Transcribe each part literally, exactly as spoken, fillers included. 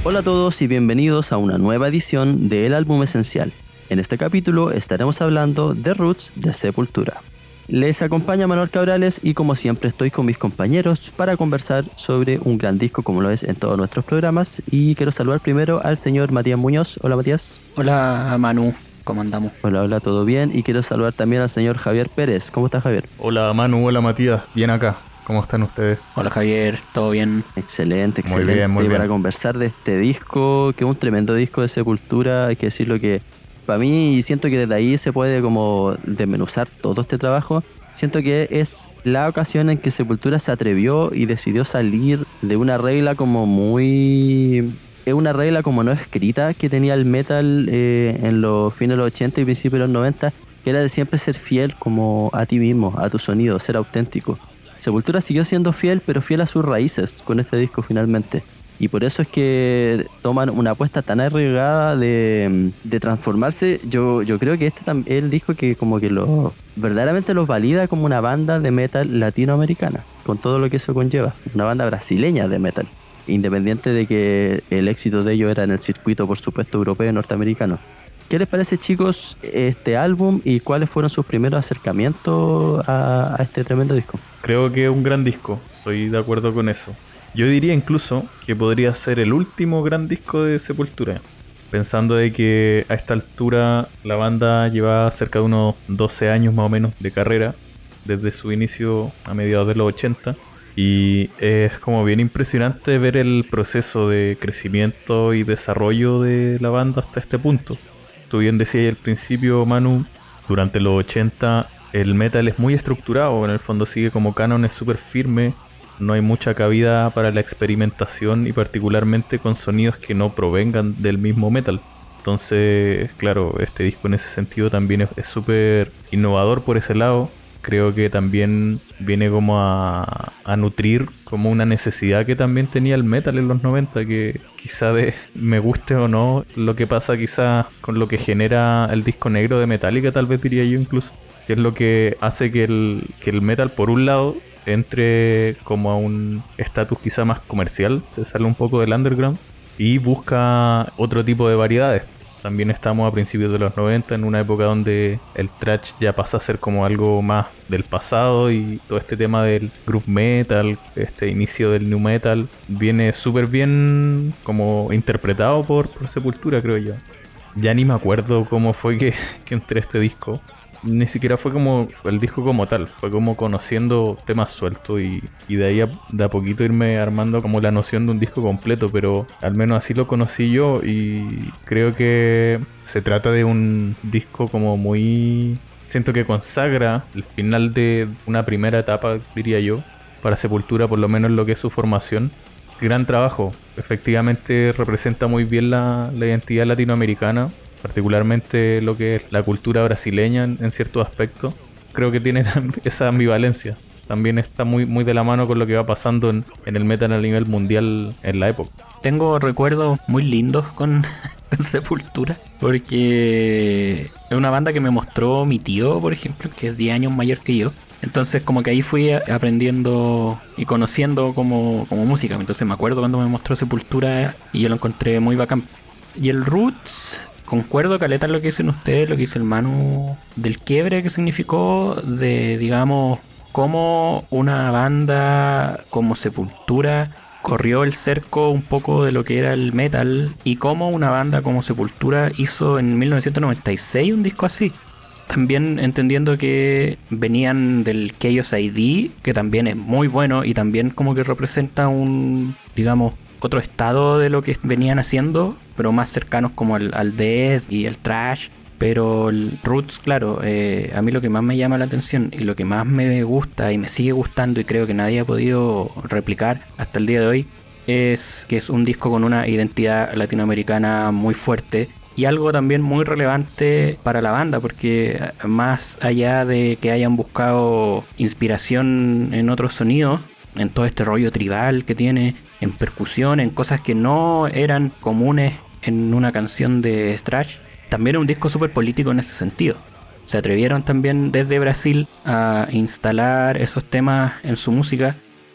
Hola a todos y bienvenidos a una nueva edición de El Álbum Esencial. En este capítulo estaremos hablando de Roots de Sepultura. Les acompaña Manuel Cabrales y como siempre estoy con mis compañeros para conversar sobre un gran disco como lo es en todos nuestros programas. Y quiero saludar primero al señor Matías Muñoz. Hola Matías. Hola Manu, ¿cómo andamos? Hola, hola, ¿todo bien? Y quiero saludar también al señor Javier Pérez. ¿Cómo estás, Javier? Hola Manu, hola Matías, bien acá. ¿Cómo están ustedes? Hola Javier, ¿todo bien? Excelente, Muy excelente. bien, muy para bien. conversar de este disco, que es un tremendo disco de Sepultura. Hay que decirlo que para mí, siento que desde ahí se puede como desmenuzar todo este trabajo. Siento que es la ocasión en que Sepultura se atrevió y decidió salir de una regla como muy... Es una regla como no escrita que tenía el metal eh, en los fines de los ochenta y principios de los noventa, que era de siempre ser fiel como a ti mismo, a tu sonido, ser auténtico. Sepultura siguió siendo fiel, pero fiel a sus raíces con este disco finalmente. Y por eso es que toman una apuesta tan arriesgada de, de transformarse. Yo, yo creo que este tam- es el disco que como que lo verdaderamente los valida como una banda de metal latinoamericana, con todo lo que eso conlleva. Una banda brasileña de metal, independiente de que el éxito de ellos era en el circuito, por supuesto, europeo y norteamericano. ¿Qué les parece, chicos, este álbum y cuáles fueron sus primeros acercamientos a, a este tremendo disco? Creo que es un gran disco, estoy de acuerdo con eso. Yo diría incluso que podría ser el último gran disco de Sepultura, pensando de que a esta altura la banda lleva cerca de unos doce años más o menos de carrera, desde su inicio a mediados de los ochenta, y es como bien impresionante ver el proceso de crecimiento y desarrollo de la banda hasta este punto. Tú bien decías al principio, Manu, durante los ochenta el metal es muy estructurado, en el fondo sigue como cánones súper firmes, no hay mucha cabida para la experimentación y particularmente con sonidos que no provengan del mismo metal. Entonces, claro, este disco en ese sentido también es súper innovador por ese lado. Creo que también viene como a, a nutrir como una necesidad que también tenía el metal en los noventa, que quizá de me guste o no lo que pasa quizá con lo que genera el disco negro de Metallica, tal vez diría yo incluso, que es lo que hace que el, que el metal por un lado entre como a un estatus quizá más comercial, se sale un poco del underground y busca otro tipo de variedades. También estamos a principios de los noventa en una época donde el thrash ya pasa a ser como algo más del pasado y todo este tema del groove metal, este inicio del new metal, viene súper bien como interpretado por, por Sepultura, creo yo. Ya ni me acuerdo cómo fue que, que entré a este disco. Ni siquiera fue como el disco como tal, fue como conociendo temas sueltos y, y de ahí a, de a poquito irme armando como la noción de un disco completo, pero al menos así lo conocí yo y creo que se trata de un disco como muy... Siento que consagra el final de una primera etapa, diría yo, para Sepultura, por lo menos lo que es su formación. Gran trabajo, efectivamente representa muy bien la, la identidad latinoamericana, particularmente lo que es la cultura brasileña en, en ciertos aspectos. Creo que tiene esa ambivalencia. También está muy, muy de la mano con lo que va pasando en, en el metal a nivel mundial en la época. Tengo recuerdos muy lindos con, con Sepultura, porque es una banda que me mostró mi tío, por ejemplo, que es diez años mayor que yo. Entonces como que ahí fui aprendiendo y conociendo como, como música. Entonces me acuerdo cuando me mostró Sepultura y yo lo encontré muy bacán. Y el Roots... Concuerdo, caleta, en lo que dicen ustedes, lo que dice el Manu, del quiebre que significó, de, digamos, cómo una banda como Sepultura corrió el cerco un poco de lo que era el metal y cómo una banda como Sepultura hizo en mil novecientos noventa y seis un disco así. También entendiendo que venían del Chaos I D, que también es muy bueno y también como que representa un, digamos, otro estado de lo que venían haciendo, pero más cercanos como al, al death y el thrash. Pero el Roots, claro, eh, a mí lo que más me llama la atención y lo que más me gusta y me sigue gustando y creo que nadie ha podido replicar hasta el día de hoy es que es un disco con una identidad latinoamericana muy fuerte y algo también muy relevante para la banda, porque más allá de que hayan buscado inspiración en otros sonidos, en todo este rollo tribal que tiene, en percusión, en cosas que no eran comunes en una canción de thrash, también es un disco súper político en ese sentido. Se atrevieron también desde Brasil a instalar esos temas en su música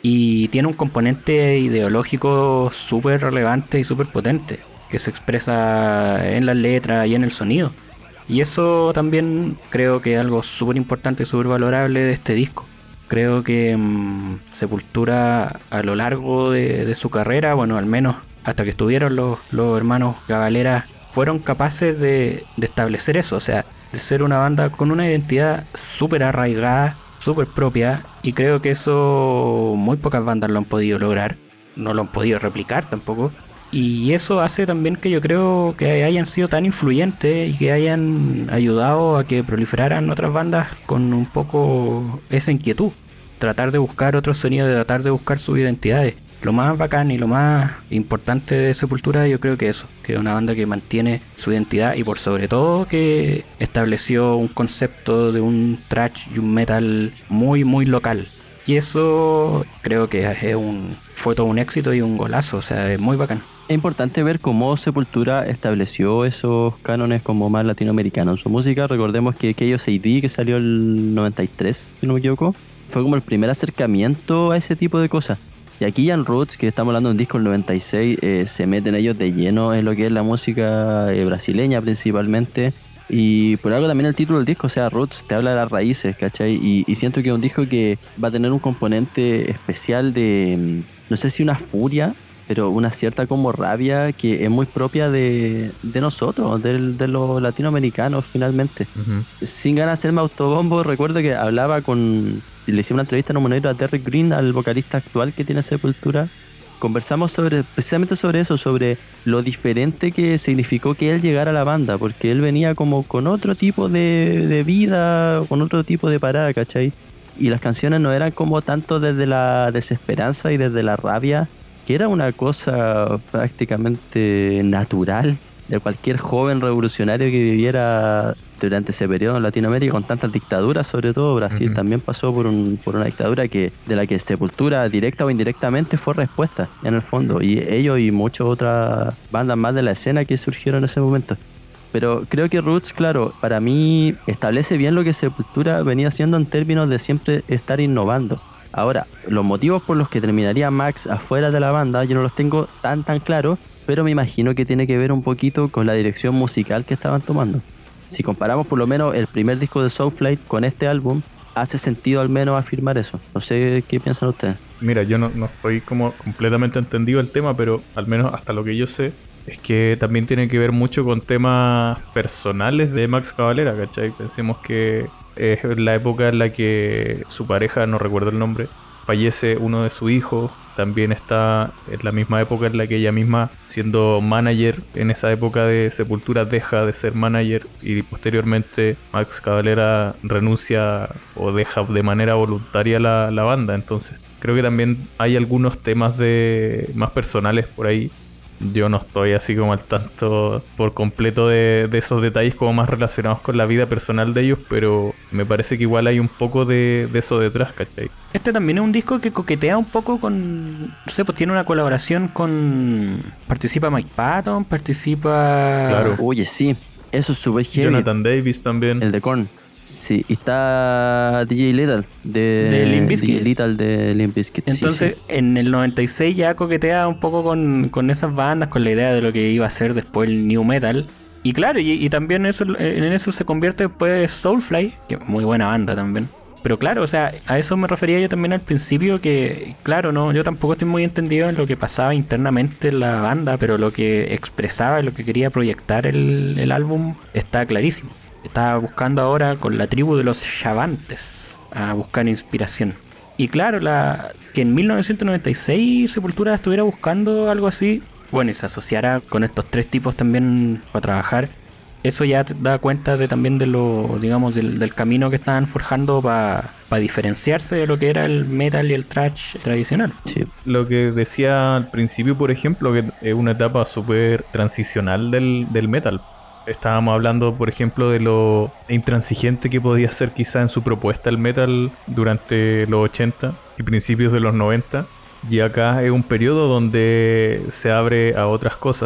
y tiene un componente ideológico súper relevante y súper potente, que se expresa en las letras y en el sonido. Y eso también creo que es algo súper importante y súper valorable de este disco. Creo que mmm, Sepultura a lo largo de, de su carrera, bueno, al menos hasta que estuvieron los, los hermanos Cavalera, fueron capaces de, de establecer eso, o sea, de ser una banda con una identidad súper arraigada, súper propia, y creo que eso muy pocas bandas lo han podido lograr, no lo han podido replicar tampoco. Y eso hace también que yo creo que hayan sido tan influyentes y que hayan ayudado a que proliferaran otras bandas con un poco esa inquietud. Tratar de buscar otros sonidos, de tratar de buscar sus identidades. Lo más bacán y lo más importante de Sepultura yo creo que eso, que es una banda que mantiene su identidad y por sobre todo que estableció un concepto de un thrash y un metal muy muy local. Y eso creo que es un, fue todo un éxito y un golazo, o sea, es muy bacán. Es importante ver cómo Sepultura estableció esos cánones como más latinoamericanos en su música. Recordemos que Chaos A D, que salió el noventa y tres, si no me equivoco, fue como el primer acercamiento a ese tipo de cosas. Y aquí ya en Roots, que estamos hablando de un disco del noventa y seis, eh, se meten ellos de lleno en lo que es la música eh, brasileña principalmente. Y por algo también el título del disco, o sea, Roots, te habla de las raíces, ¿cachai? Y, y siento que es un disco que va a tener un componente especial de, no sé si una furia, pero una cierta como rabia que es muy propia de, de nosotros, de, de los latinoamericanos finalmente. Uh-huh. Sin ganas de hacerme autobombo, recuerdo que hablaba con... Le hice una entrevista en un monedero a Derrick Green, al vocalista actual que tiene Sepultura. Conversamos sobre precisamente sobre eso, sobre lo diferente que significó que él llegara a la banda, porque él venía como con otro tipo de, de vida, con otro tipo de parada, ¿cachai? Y las canciones no eran como tanto desde la desesperanza y desde la rabia, que era una cosa prácticamente natural de cualquier joven revolucionario que viviera durante ese periodo en Latinoamérica con tantas dictaduras, sobre todo Brasil uh-huh. también pasó por un por una dictadura que de la que Sepultura directa o indirectamente fue respuesta en el fondo, y ellos y muchas otras bandas más de la escena que surgieron en ese momento. Pero creo que Roots, claro, para mí establece bien lo que Sepultura venía haciendo en términos de siempre estar innovando. Ahora, los motivos por los que terminaría Max afuera de la banda yo no los tengo tan tan claros, pero me imagino que tiene que ver un poquito con la dirección musical que estaban tomando. Si comparamos por lo menos el primer disco de Soulfly con este álbum, hace sentido al menos afirmar eso. No sé qué piensan ustedes. Mira, yo no, no estoy como completamente entendido el tema, pero al menos hasta lo que yo sé es que también tiene que ver mucho con temas personales de Max Cavalera, ¿cachai? Pensemos que es la época en la que su pareja, no recuerdo el nombre, fallece uno de sus hijos. También está en la misma época en la que ella misma, siendo manager, en esa época de Sepultura deja de ser manager y posteriormente Max Cavalera renuncia o deja de manera voluntaria la, la banda. Entonces creo que también hay algunos temas de más personales por ahí. Yo no estoy así como al tanto por completo de, de esos detalles como más relacionados con la vida personal de ellos, pero me parece que igual hay un poco de, de eso detrás, ¿cachai? Este también es un disco que coquetea un poco con... No sé, pues tiene una colaboración con... Participa Mike Patton, participa... Claro. Oye, sí, eso es súper heavy. Jonathan Davis también. El de Korn. Sí, y está D J Lethal de, de Limp Bizkit. D J Lethal de Limp Bizkit. Entonces, sí, sí. En el noventa y seis ya coquetea un poco con, con esas bandas, con la idea de lo que iba a ser después el New Metal. Y claro, y, y también eso, en eso se convierte después Soulfly, que es muy buena banda también. Pero claro, o sea, a eso me refería yo también al principio, que claro, no, yo tampoco estoy muy entendido en lo que pasaba internamente en la banda, pero lo que expresaba y lo que quería proyectar el, el álbum está clarísimo. Estaba buscando ahora con la tribu de los Chavantes a buscar inspiración. Y claro, la que en mil novecientos noventa y seis Sepultura estuviera buscando algo así, bueno, y se asociara con estos tres tipos también para trabajar, eso ya te da cuenta de también de lo, digamos, del, del camino que estaban forjando para pa diferenciarse de lo que era el metal y el thrash tradicional. Sí. Lo que decía al principio, por ejemplo, que es una etapa súper transicional del, del metal. Estábamos hablando, por ejemplo, de lo intransigente que podía ser quizá en su propuesta el metal durante los ochenta y principios de los noventa. Y acá es un periodo donde se abre a otras cosas.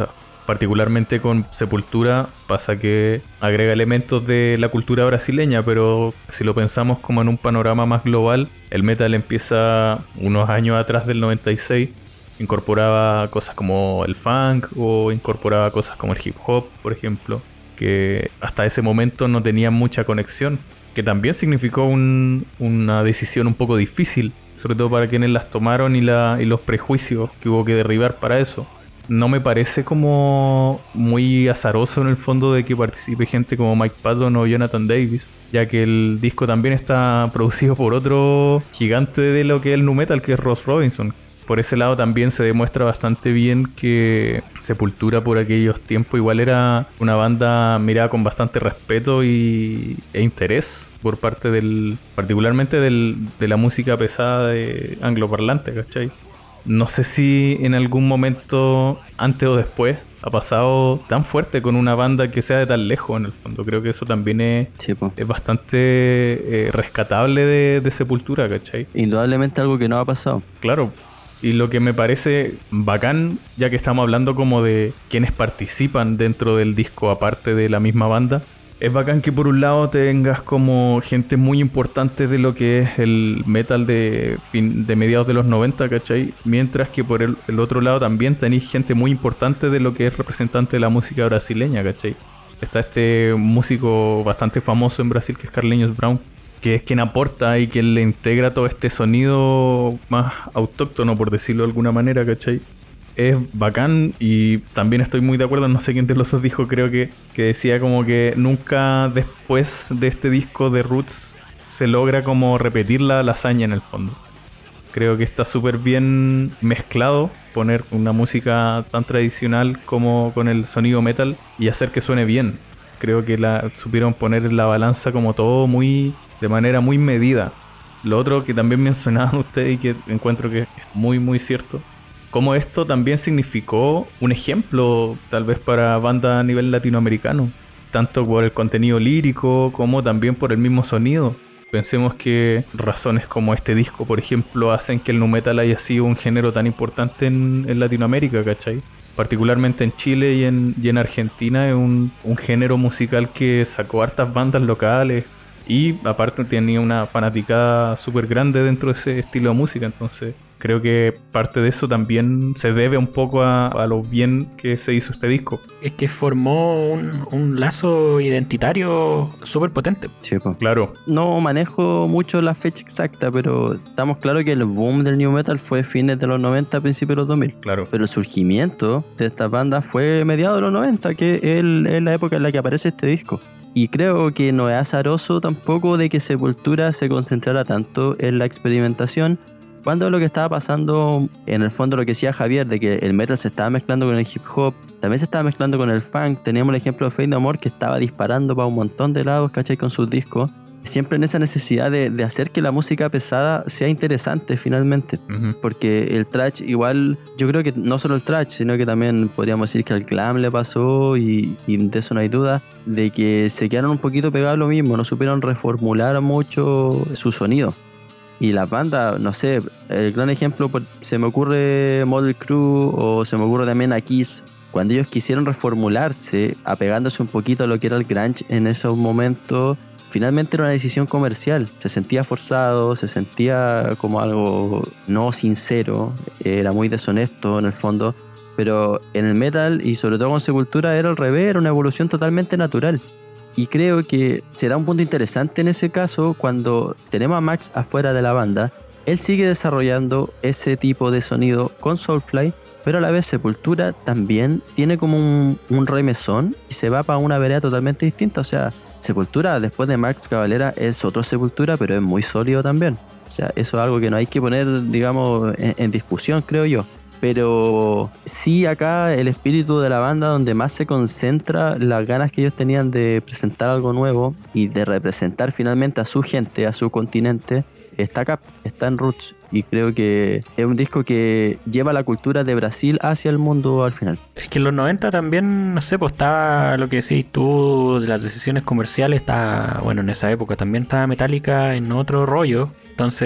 Particularmente con Sepultura pasa que agrega elementos de la cultura brasileña, pero si lo pensamos como en un panorama más global, el metal empieza unos años atrás del noventa y seis, incorporaba cosas como el funk o incorporaba cosas como el hip hop, por ejemplo, que hasta ese momento no tenían mucha conexión, que también significó un, una decisión un poco difícil, sobre todo para quienes las tomaron y, la, y los prejuicios que hubo que derribar para eso. No me parece como muy azaroso en el fondo de que participe gente como Mike Patton o Jonathan Davis, ya que el disco también está producido por otro gigante de lo que es el nu metal, que es Ross Robinson. Por ese lado también se demuestra bastante bien que Sepultura por aquellos tiempos igual era una banda mirada con bastante respeto y, e interés por parte del, particularmente del, de la música pesada de angloparlante, ¿cachai? No sé si en algún momento, antes o después, ha pasado tan fuerte con una banda que sea de tan lejos, en el fondo. Creo que eso también es, sí, es bastante eh, rescatable de, de Sepultura, ¿cachai? Indudablemente algo que no ha pasado. Claro. Y lo que me parece bacán, ya que estamos hablando como de quienes participan dentro del disco aparte de la misma banda, es bacán que por un lado tengas como gente muy importante de lo que es el metal de, fin, de mediados de los noventa, ¿cachai? Mientras que por el, el otro lado también tenéis gente muy importante de lo que es representante de la música brasileña, ¿cachai? Está este músico bastante famoso en Brasil que es Carlinhos Brown, que es quien aporta y quien le integra todo este sonido más autóctono, por decirlo de alguna manera, ¿cachai? Es bacán y también estoy muy de acuerdo, no sé quién de los dos dijo, creo que, que decía como que nunca después de este disco de Roots se logra como repetir la lasaña en el fondo. Creo que está súper bien mezclado poner una música tan tradicional como con el sonido metal y hacer que suene bien. Creo que la supieron poner en la balanza como todo muy de manera muy medida. Lo otro que también mencionaban ustedes y que encuentro que es muy muy cierto, como esto también significó un ejemplo tal vez para bandas a nivel latinoamericano, tanto por el contenido lírico como también por el mismo sonido. Pensemos que razones como este disco, por ejemplo, hacen que el nu metal haya sido un género tan importante en, en Latinoamérica, ¿cachai? Particularmente en Chile y en, y en Argentina es un, un género musical que sacó hartas bandas locales y aparte tenía una fanaticada súper grande dentro de ese estilo de música. Entonces creo que parte de eso también se debe un poco a, a lo bien que se hizo este disco. Es que formó un, un lazo identitario súper potente. Sí, pues. Claro. No manejo mucho la fecha exacta, pero estamos claros que el boom del new metal fue fines de los noventa, principios de los dos mil. Claro. Pero el surgimiento de estas bandas fue mediados de los noventa, que es, el, es la época en la que aparece este disco. Y creo que no es azaroso tampoco de que Sepultura se concentrara tanto en la experimentación, cuando lo que estaba pasando, en el fondo lo que decía Javier, de que el metal se estaba mezclando con el hip hop, también se estaba mezclando con el funk. Teníamos el ejemplo de Faith No More, que estaba disparando para un montón de lados, ¿cachai? Con sus discos. Siempre en esa necesidad de, de hacer que la música pesada sea interesante finalmente. Uh-huh. Porque el thrash igual, yo creo que no solo el thrash, sino que también podríamos decir que al glam le pasó, y, y de eso no hay duda, de que se quedaron un poquito pegados a lo mismo, no supieron reformular mucho su sonido. Y las bandas, no sé, el gran ejemplo, se me ocurre Model Crew o se me ocurre también a Kiss, cuando ellos quisieron reformularse, apegándose un poquito a lo que era el grunge en esos momentos. Finalmente era una decisión comercial, se sentía forzado, se sentía como algo no sincero, era muy deshonesto en el fondo, pero en el metal y sobre todo con Sepultura era al revés, era una evolución totalmente natural. Y creo que se da un punto interesante en ese caso cuando tenemos a Max afuera de la banda. Él sigue desarrollando ese tipo de sonido con Soulfly, pero a la vez Sepultura también tiene como un, un remesón y se va para una vereda totalmente distinta. O sea, Sepultura después de Max Cavalera es otro Sepultura, pero es muy sólido también. O sea, eso es algo que no hay que poner, digamos, en, en discusión, creo yo. Pero sí, acá el espíritu de la banda, donde más se concentra las ganas que ellos tenían de presentar algo nuevo y de representar finalmente a su gente, a su continente, está acá, está en Roots. Y creo que es un disco que lleva la cultura de Brasil hacia el mundo al final. Es que en los noventa también, no sé, pues estaba lo que decís tú de las decisiones comerciales, estaba, bueno, en esa época también estaba Metallica en otro rollo. Entonces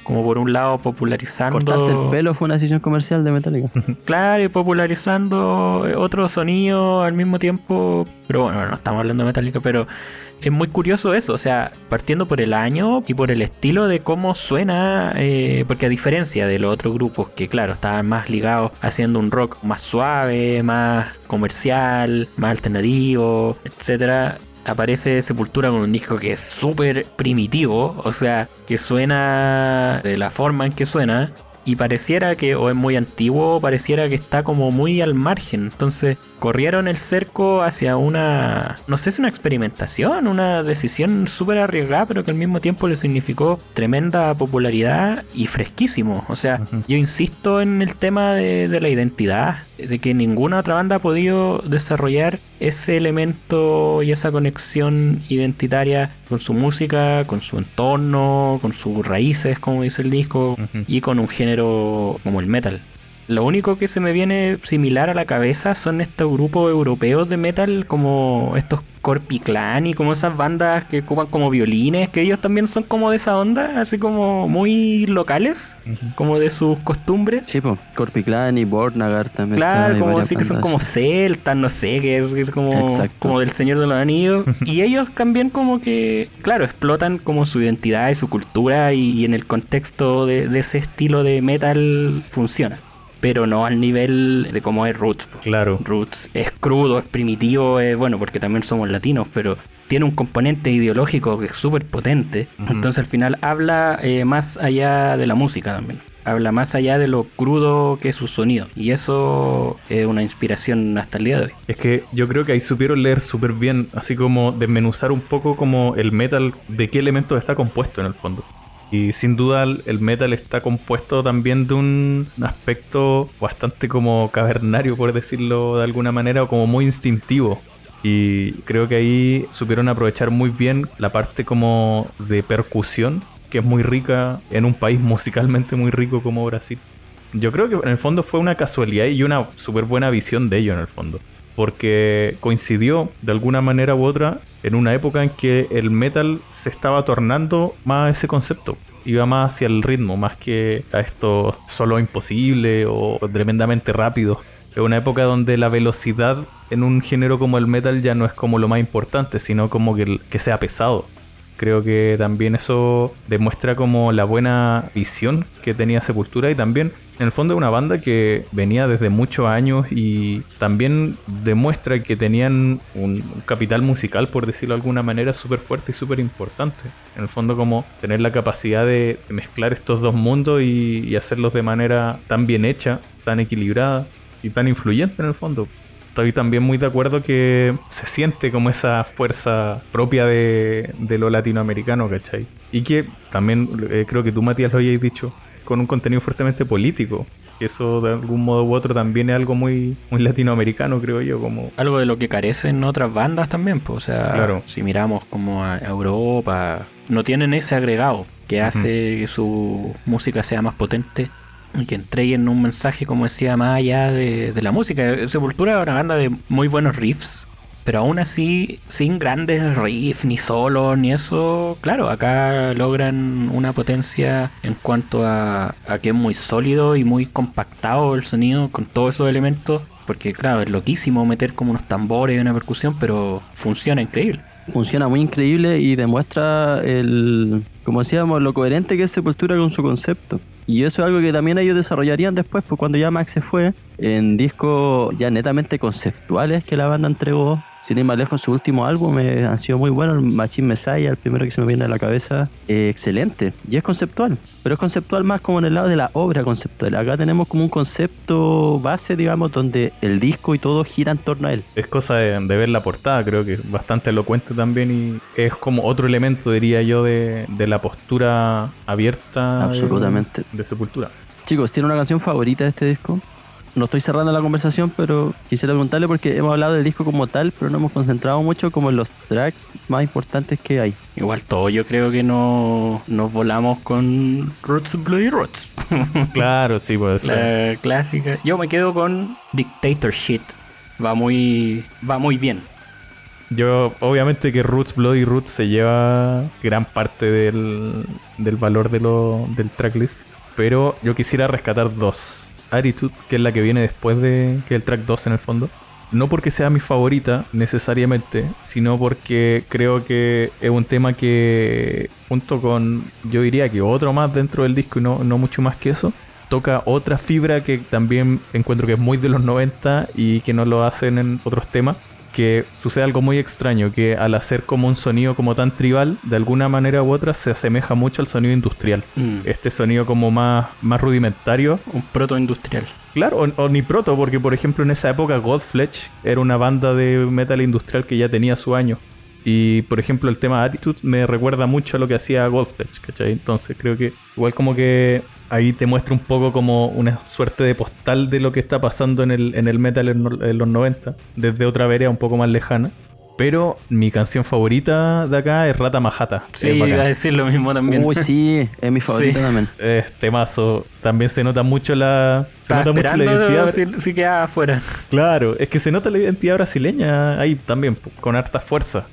como por un lado popularizando... Cortarse el pelo fue una decisión comercial de Metallica. Claro, y popularizando otro sonido al mismo tiempo. Pero bueno, no estamos hablando de Metallica, pero es muy curioso eso. O sea, partiendo por el año y por el estilo de cómo suena, eh, porque a diferencia de los otros grupos que, claro, estaban más ligados haciendo un rock más suave, más comercial, más alternativo, etcétera, aparece Sepultura con un disco que es súper primitivo, o sea, que suena de la forma en que suena, y pareciera que, o es muy antiguo, pareciera que está como muy al margen. Entonces corrieron el cerco hacia una, no sé si una experimentación, una decisión súper arriesgada, pero que al mismo tiempo le significó tremenda popularidad y fresquísimo. O sea, uh-huh. yo insisto en el tema de, de la identidad, de que ninguna otra banda ha podido desarrollar ese elemento y esa conexión identitaria con su música, con su entorno, con sus raíces, como dice el disco, uh-huh. y con un género como el metal. Lo único que se me viene similar a la cabeza son estos grupos europeos de metal, como estos Corpiclan y como esas bandas que ocupan como violines, que ellos también son como de esa onda, así como muy locales, uh-huh. como de sus costumbres. Sí, pues, Corpiclan y Bornagar también. Claro, como así que son como celtas, no sé, que es, que es como, como del Señor de los Anillos. Y ellos también como que, claro, explotan como su identidad y su cultura y, y en el contexto de, de ese estilo de metal funciona. Pero no al nivel de cómo es Roots. Claro. Roots es crudo, es primitivo, es bueno, porque también somos latinos, pero tiene un componente ideológico que es súper potente. Uh-huh. Entonces al final habla eh, más allá de la música también. Habla más allá de lo crudo que es su sonido. Y eso es una inspiración hasta el día de hoy. Es que yo creo que ahí supieron leer súper bien, así como desmenuzar un poco como el metal, de qué elementos está compuesto en el fondo. Y sin duda el metal está compuesto también de un aspecto bastante como cavernario, por decirlo de alguna manera, o como muy instintivo. Y creo que ahí supieron aprovechar muy bien la parte como de percusión, que es muy rica en un país musicalmente muy rico como Brasil. Yo creo que en el fondo fue una casualidad y una súper buena visión de ello en el fondo. Porque coincidió de alguna manera u otra en una época en que el metal se estaba tornando más a ese concepto. Iba más hacia el ritmo, más que a esto solo imposible o tremendamente rápido. Es una época donde la velocidad en un género como el metal ya no es como lo más importante, sino como que, que sea pesado. Creo que también eso demuestra como la buena visión que tenía Sepultura y también en el fondo es una banda que venía desde muchos años y también demuestra que tenían un, un capital musical, por decirlo de alguna manera, súper fuerte y súper importante. En el fondo como tener la capacidad de, de mezclar estos dos mundos y, y hacerlos de manera tan bien hecha, tan equilibrada y tan influyente en el fondo. Estoy también muy de acuerdo que se siente como esa fuerza propia de, de lo latinoamericano, ¿cachai? Y que también eh, creo que tú, Matías, lo hayas dicho, con un contenido fuertemente político. Que eso de algún modo u otro también es algo muy, muy latinoamericano, creo yo. Como algo de lo que carecen otras bandas también, pues, o sea, claro. Si miramos como a Europa, no tienen ese agregado que hace uh-huh. que su música sea más potente y que entreguen un mensaje, como decía, más allá de, de la música. Sepultura es una banda de muy buenos riffs, pero aún así, sin grandes riffs, ni solos, ni eso. Claro, acá logran una potencia en cuanto a, a que es muy sólido y muy compactado el sonido con todos esos elementos. Porque claro, es loquísimo meter como unos tambores y una percusión, pero funciona increíble. Funciona muy increíble y demuestra el, como decíamos, lo coherente que es Sepultura con su concepto. Y eso es algo que también ellos desarrollarían después, pues cuando ya Max se fue, en discos ya netamente conceptuales que la banda entregó. Sin ir más lejos, su último álbum eh, ha sido muy bueno, el Machine Messiah, el primero que se me viene a la cabeza. Eh, excelente, y es conceptual, pero es conceptual más como en el lado de la obra conceptual. Acá tenemos como un concepto base, digamos, donde el disco y todo gira en torno a él. Es cosa de, de ver la portada, creo que es bastante elocuente también y es como otro elemento, diría yo, de, de la postura abierta. Absolutamente. De, de Sepultura. Chicos, ¿tiene una canción favorita de este disco? No estoy cerrando la conversación, pero quisiera preguntarle porque hemos hablado del disco como tal, pero no hemos concentrado mucho como en los tracks más importantes que hay. Igual todo, yo creo que no nos volamos con Roots, Bloody Roots. Claro, sí, puede ser. La clásica. Yo me quedo con Dictator Shit. Va muy, va muy bien. Yo, obviamente que Roots, Bloody Roots se lleva gran parte del, del valor de lo, del tracklist, pero yo quisiera rescatar dos. Attitude, que es la que viene después de que el track dos en el fondo. No porque sea mi favorita necesariamente, sino porque creo que es un tema que, junto con, yo diría que otro más dentro del disco y no, no mucho más que eso, toca otra fibra que también encuentro que es muy de los noventa y que no lo hacen en otros temas, que sucede algo muy extraño, que al hacer como un sonido como tan tribal, de alguna manera u otra se asemeja mucho al sonido industrial. Mm. Este sonido como más, más rudimentario. Un proto-industrial. Claro, o, o ni proto, porque por ejemplo en esa época Godflesh era una banda de metal industrial que ya tenía su año. Y por ejemplo el tema Attitude me recuerda mucho a lo que hacía Godflesh, ¿cachai? Entonces creo que igual como que ahí te muestra un poco como una suerte de postal de lo que está pasando en el, en el metal en, en los noventa, desde otra vereda un poco más lejana. Pero mi canción favorita de acá es Rata Majata. Sí, iba a decir lo mismo también. Uy, sí, es mi favorita sí. también. Es temazo. También se nota mucho la... Se Estaba nota mucho la identidad... Si, si queda afuera. Claro, es que se nota la identidad brasileña ahí también, con harta fuerza.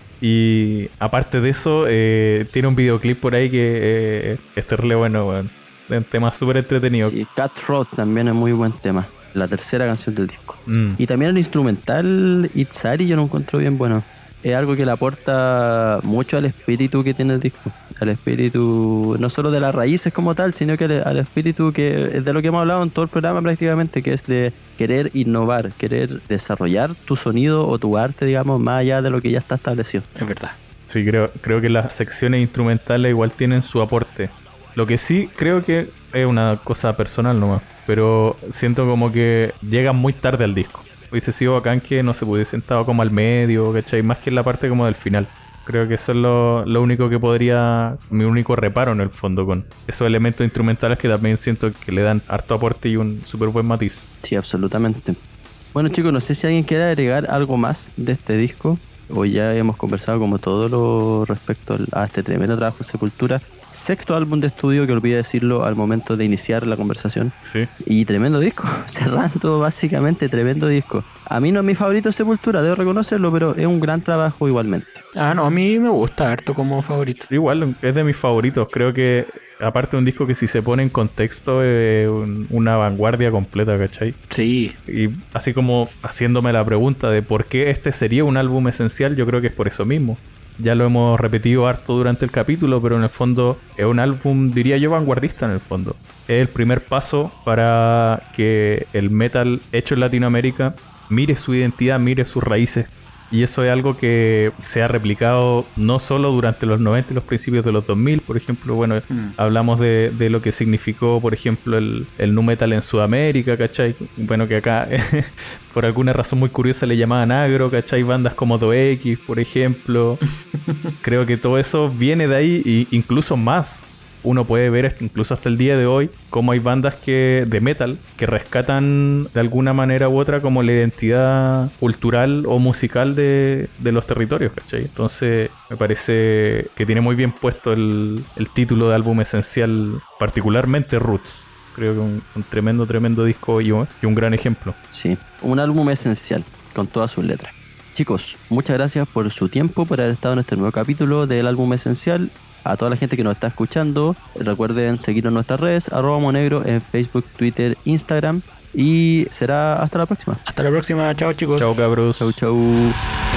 Y aparte de eso, eh, tiene un videoclip por ahí que eh, es terrible bueno, bueno. Es un tema súper entretenido. Sí, Cutthroat también es muy buen tema. La tercera canción del disco. Mm. Y también el instrumental Itzari yo lo encuentro bien bueno. Es algo que le aporta mucho al espíritu que tiene el disco. Al espíritu, no solo de las raíces como tal, sino que al, al espíritu que es de lo que hemos hablado en todo el programa prácticamente, que es de querer innovar, querer desarrollar tu sonido o tu arte, digamos, más allá de lo que ya está establecido. Es verdad. Sí, creo, creo que las secciones instrumentales igual tienen su aporte. Lo que sí creo que es una cosa personal nomás, pero siento como que llegan muy tarde al disco. Hubiese sido bacán que no se pudiese sentado como al medio, ¿cachai? Más que en la parte como del final. Creo que eso es lo, lo único que podría, mi único reparo en el fondo con esos elementos instrumentales que también siento que le dan harto aporte y un súper buen matiz. Sí, absolutamente. Bueno chicos, no sé si alguien quiere agregar algo más de este disco. Hoy ya hemos conversado como todo lo respecto a este tremendo trabajo de Sepultura. Sexto álbum de estudio, que olvidé decirlo al momento de iniciar la conversación. Sí. Y tremendo disco, cerrando básicamente tremendo disco. A mí no es mi favorito Sepultura, debo reconocerlo, pero es un gran trabajo igualmente. Ah, no, a mí me gusta harto como favorito. Igual, es de mis favoritos. Creo que, aparte de un disco que si se pone en contexto, es un, una vanguardia completa, ¿cachai? Sí. Y así como haciéndome la pregunta de por qué este sería un álbum esencial, yo creo que es por eso mismo. Ya lo hemos repetido harto durante el capítulo, pero en el fondo es un álbum, diría yo, vanguardista en el fondo. Es el primer paso para que el metal hecho en Latinoamérica mire su identidad, mire sus raíces. Y eso es algo que se ha replicado no solo durante los noventa y los principios de los dos mil, por ejemplo. Bueno, mm. hablamos de, de lo que significó, por ejemplo, el, el nu metal en Sudamérica, ¿cachai? Bueno, que acá, por alguna razón muy curiosa, le llamaban agro, ¿cachai? Bandas como Do X, por ejemplo. Creo que todo eso viene de ahí, e incluso más. Uno puede ver incluso hasta el día de hoy cómo hay bandas que de metal que rescatan de alguna manera u otra como la identidad cultural o musical de, de los territorios, ¿cachai? Entonces me parece que tiene muy bien puesto el, el título de álbum esencial, particularmente Roots. Creo que un, un tremendo, tremendo disco y un, y un gran ejemplo. Sí, un álbum esencial con todas sus letras. Chicos, muchas gracias por su tiempo, por haber estado en este nuevo capítulo del álbum esencial. A toda la gente que nos está escuchando, recuerden seguirnos en nuestras redes, arroba monegro en Facebook, Twitter, Instagram. Y será hasta la próxima. Hasta la próxima, chao chicos. Chao cabros. Chau chau.